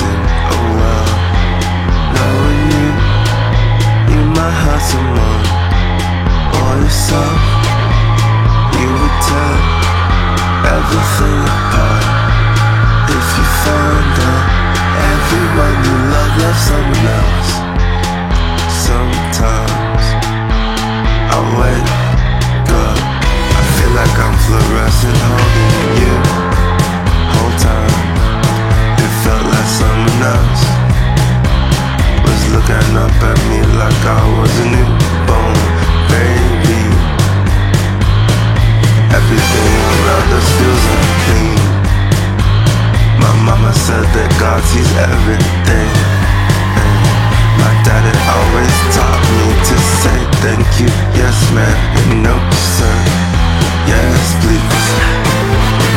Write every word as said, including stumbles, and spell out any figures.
something, oh well. Knowing you, you might hurt someone or yourself. You would tear everything apart if you found out everyone you love loves someone else. Sometimes I wake up, I feel like I'm fluorescent holding you. Whole time it felt like someone else was looking up at me like I was a newborn baby. Everything around us feels unclean. My mama said that God sees everything, and my daddy always taught me to say thank you, yes ma'am, and no sir, yes please.